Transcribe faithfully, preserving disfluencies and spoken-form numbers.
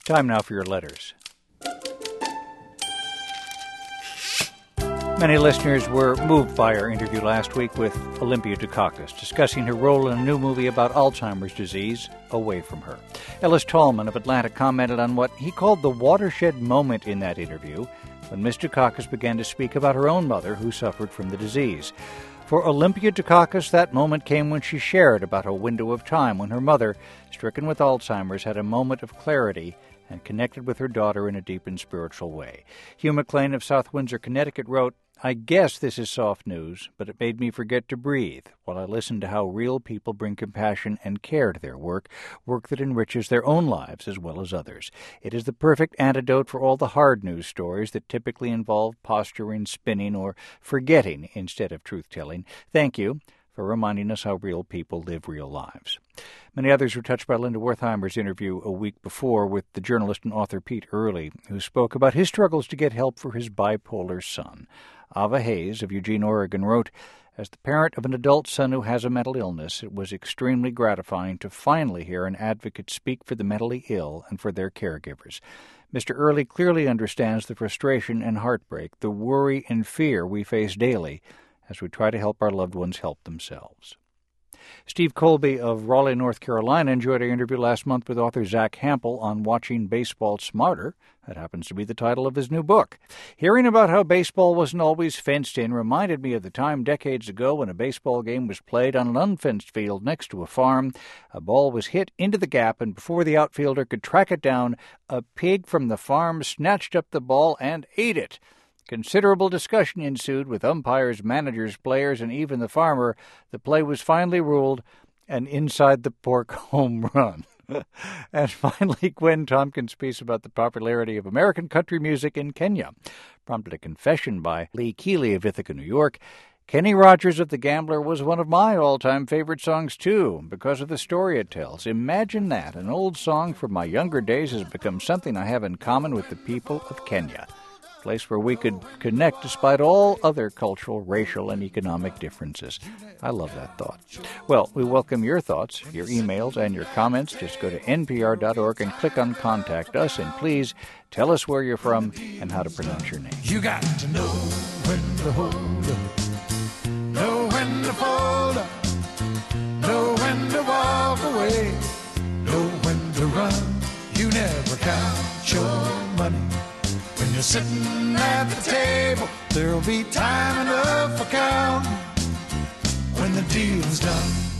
Time now for your letters. Many listeners were moved by our interview last week with Olympia Dukakis, discussing her role in a new movie about Alzheimer's disease, Away from Her. Ellis Tallman of Atlanta commented on what he called the watershed moment in that interview when Miss Dukakis began to speak about her own mother who suffered from the disease. For Olympia Dukakis, that moment came when she shared about a window of time when her mother, stricken with Alzheimer's, had a moment of clarity and connected with her daughter in a deep and spiritual way. Hugh McLean of South Windsor, Connecticut wrote, I guess this is soft news, but it made me forget to breathe while I listened to how real people bring compassion and care to their work, work that enriches their own lives as well as others. It is the perfect antidote for all the hard news stories that typically involve posturing, spinning, or forgetting instead of truth-telling. Thank you for reminding us how real people live real lives. Many others were touched by Linda Wertheimer's interview a week before with the journalist and author Pete Early, who spoke about his struggles to get help for his bipolar son. Ava Hayes of Eugene, Oregon wrote, as the parent of an adult son who has a mental illness, it was extremely gratifying to finally hear an advocate speak for the mentally ill and for their caregivers. Mister Early clearly understands the frustration and heartbreak, the worry and fear we face daily as we try to help our loved ones help themselves. Steve Colby of Raleigh, North Carolina, enjoyed our interview last month with author Zach Hampel on Watching Baseball Smarter. That happens to be the title of his new book. Hearing about how baseball wasn't always fenced in reminded me of the time decades ago when a baseball game was played on an unfenced field next to a farm. A ball was hit into the gap, and before the outfielder could track it down, a pig from the farm snatched up the ball and ate it. Considerable discussion ensued with umpires, managers, players, and even the farmer. The play was finally ruled an inside-the-pork home run. And finally, Gwen Tompkins' piece about the popularity of American country music in Kenya prompted a confession by Lee Keeley of Ithaca, New York. Kenny Rogers of The Gambler was one of my all-time favorite songs, too, because of the story it tells. Imagine that. An old song from my younger days has become something I have in common with the people of Kenya. Place where we could connect despite all other cultural, racial, and economic differences. I love that thought. Well, we welcome your thoughts, your emails, and your comments. Just go to N P R dot org and click on Contact Us, and please tell us where you're from and how to pronounce your name. You got to know when to hold up, know when to fold up, know when to walk away, know when to run. You never count your money. When you're sitting at the table, there'll be time enough for counting when the deal's done.